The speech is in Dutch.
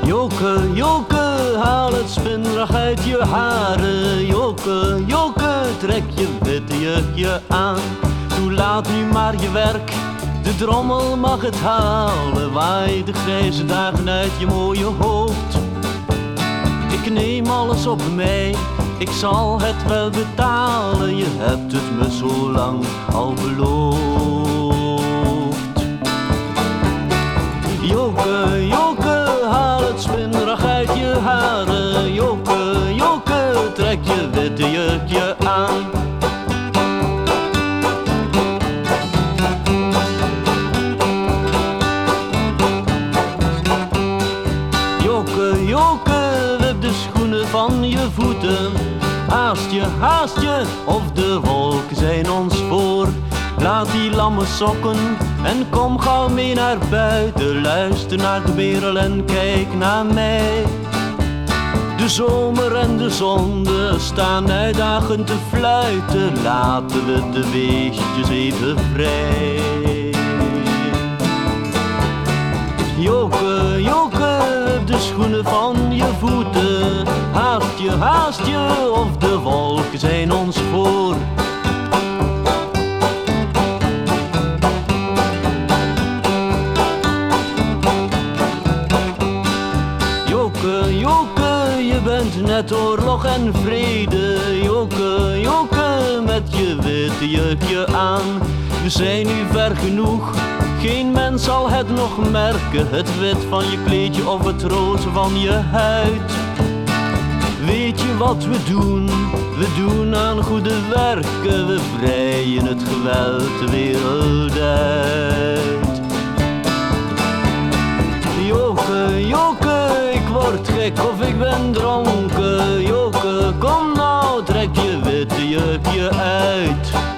Joke, Joke, haal het spinrag uit je haren. Joke, Joke, trek je witte jurkje aan. Doe laat nu maar je werk, de drommel mag het halen. Waai de grijze dagen uit je mooie hoofd. Ik neem alles op mij, ik zal het wel betalen. Je hebt het me zo lang al beloofd. Joke, Joke, haal het spinrag uit je haren. Joke, Joke, trek je witte jurkje aan. Joke, Joke, wip de schoenen van je voeten. Haast je, of de wolken zijn ons voor. Laat die lamme sokken en kom gauw mee naar buiten. Luister naar de merel en kijk naar mij. De zomer en de zon staan uitdagend te fluiten. Laten we de beestjes even vrij. Joke, Joke, de schoenen van je voeten. Haast je, of de wolken zijn ons voor. Joke, Joke, je bent net oorlog en vrede. Joke, Joke, met je witte jurkje aan. We zijn nu ver genoeg, geen mens zal het nog merken. Het wit van je kleedje of het roze van je huid. Weet je wat we doen? We doen aan goede werken. We vrijen het geweld de wereld uit. Joke, Joke, ik word gek of ik ben dronken. Joke, kom nou, trek je witte jurkje uit.